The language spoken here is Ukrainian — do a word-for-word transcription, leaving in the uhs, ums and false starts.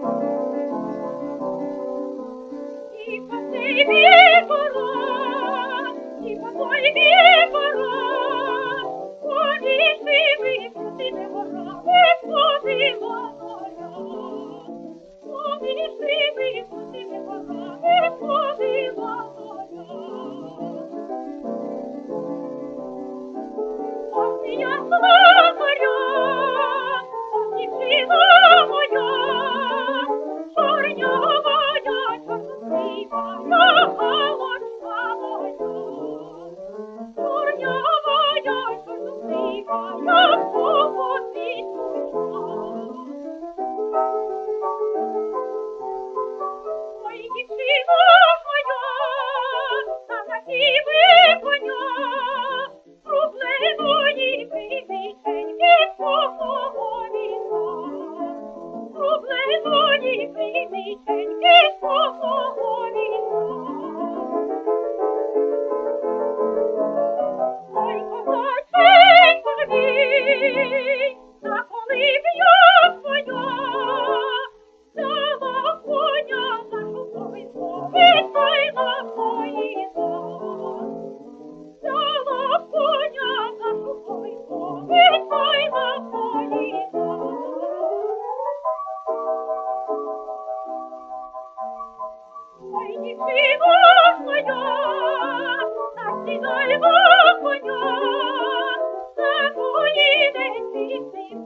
І спасибі пора, і покойні пора, повіши випустити гора, виходила моя. Повіши випустити гора, виходила моя. Ох, я моря, ох, дівчина моя, чорня моя, чорнослива, я голочка моя. Чорня моя, чорнослива, я поводичка. Ой, дівчина моя, та такі коня, рубленої приймиченьки свого віка. Рубленої приймиченьки свого віка. Ой, козаченько мій, та коли б я твоя, взяла коня нашу повезло, відтайла поїзда. Взяла коня нашу повезло, відтайла поїзда. Ой, дівчина моя, та сідай на коня, та поїде звідси